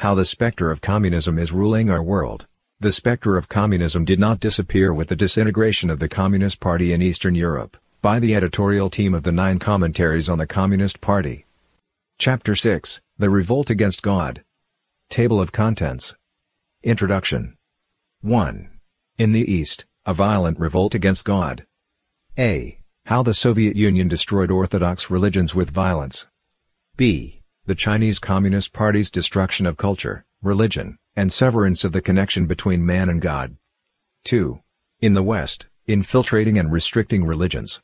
How the specter of communism is ruling our world. The specter of communism did not disappear with the disintegration of the Communist Party in Eastern Europe, by the editorial team of the 9 Commentaries on the Communist Party. Chapter 6, The Revolt Against God. Table of Contents. Introduction. 1. In the East, a violent revolt against God. A. How the Soviet Union destroyed orthodox religions with violence. B. The Chinese Communist Party's destruction of culture, religion, and severance of the connection between man and God. 2. In the West, infiltrating and restricting religions.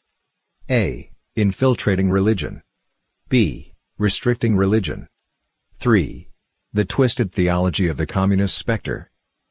A. Infiltrating religion. B. Restricting religion. 3. The twisted theology of the communist specter.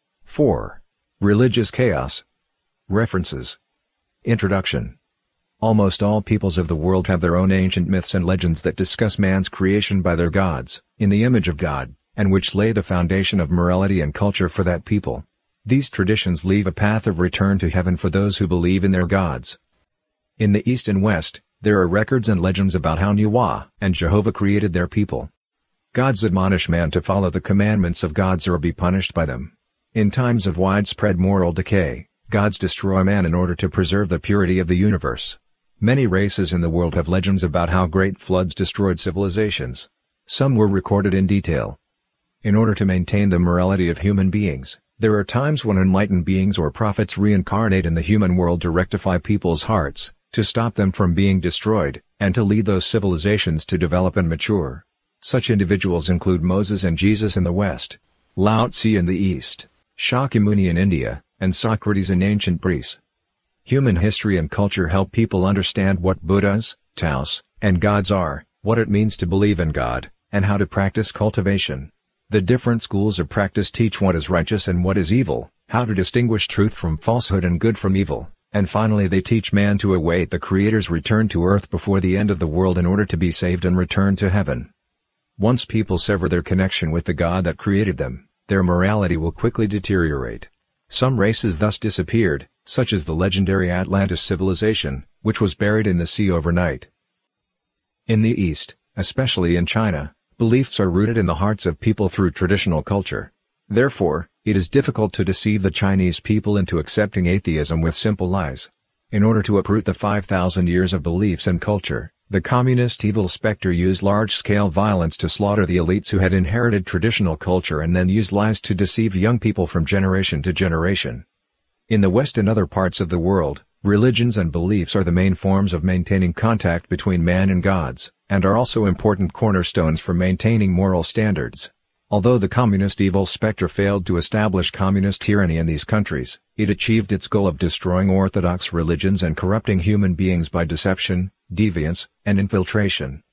4. Religious chaos. References. Introduction. Almost all peoples of the world have their own ancient myths and legends that discuss man's creation by their gods, in the image of God, and which lay the foundation of morality and culture for that people. These traditions leave a path of return to heaven for those who believe in their gods. In the East and West, there are records and legends about how Nuwa and Jehovah created their people. Gods admonish man to follow the commandments of gods or be punished by them. In times of widespread moral decay, gods destroy man in order to preserve the purity of the universe. Many races in the world have legends about how great floods destroyed civilizations. Some were recorded in detail. In order to maintain the morality of human beings, there are times when enlightened beings or prophets reincarnate in the human world to rectify people's hearts, to stop them from being destroyed, and to lead those civilizations to develop and mature. Such individuals include Moses and Jesus in the West, Lao Tzu in the East, Shakyamuni in India, and Socrates in ancient Greece. Human history and culture help people understand what Buddhas, Taoists, and gods are, what it means to believe in God, and how to practice cultivation. The different schools of practice teach what is righteous and what is evil, how to distinguish truth from falsehood and good from evil, and finally they teach man to await the Creator's return to earth before the end of the world in order to be saved and return to heaven. Once people sever their connection with the God that created them, their morality will quickly deteriorate. Some races thus disappeared, such as the legendary Atlantis civilization, which was buried in the sea overnight. In the East, especially in China, beliefs are rooted in the hearts of people through traditional culture. Therefore, it is difficult to deceive the Chinese people into accepting atheism with simple lies. In order to uproot the 5,000 years of beliefs and culture, the communist evil specter used large-scale violence to slaughter the elites who had inherited traditional culture and then used lies to deceive young people from generation to generation. In the West and other parts of the world, religions and beliefs are the main forms of maintaining contact between man and gods, and are also important cornerstones for maintaining moral standards. Although the communist evil specter failed to establish communist tyranny in these countries, it achieved its goal of destroying orthodox religions and corrupting human beings by deception, deviance, and infiltration.